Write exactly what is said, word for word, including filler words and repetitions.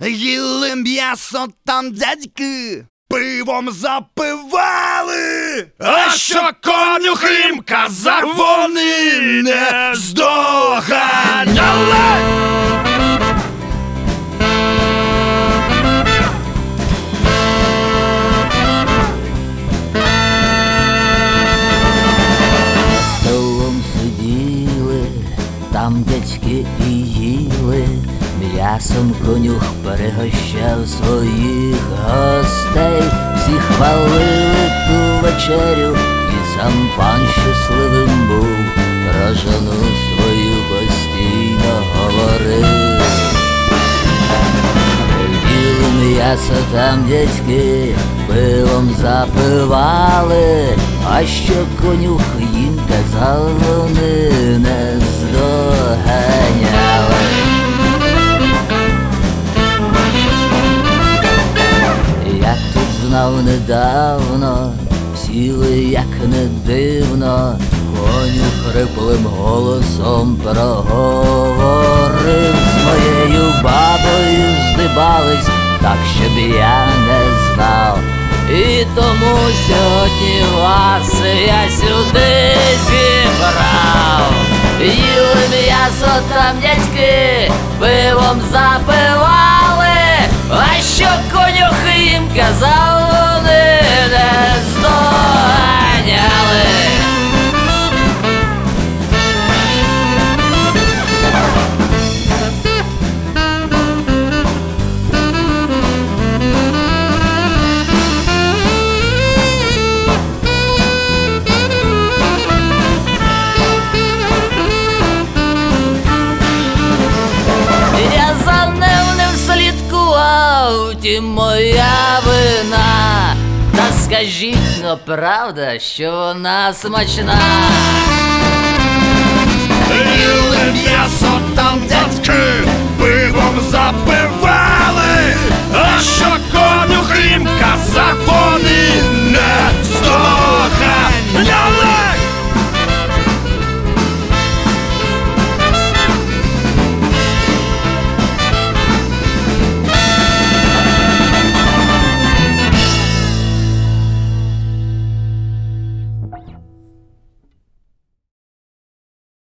їли м'ясо там дядьки, пивом запивали, а що конюх їм казав, вони не здоганяли. Там дядьки і їли, м'ясом конюх перегощав своїх гостей. Всі хвалили ту вечерю, і сам пан щасливим був, про жону свою постійно говорив. Їли м'ясо там дядьки, пивом запивали, а що конюх їм казав, вони не здоганяли. Я тут знав недавно, сіли, як не дивно, конюх хриплим голосом проговорив: з моєю бабою здибались, так щоб я не знав. І тому сьогодні вас я сюди зібрав. Їли м'ясо там дядьки, пивом запивали, а що конюх їм казав, вони не здоганяли. Втім, моя вина, та скажіть, но правда, що вона смачна.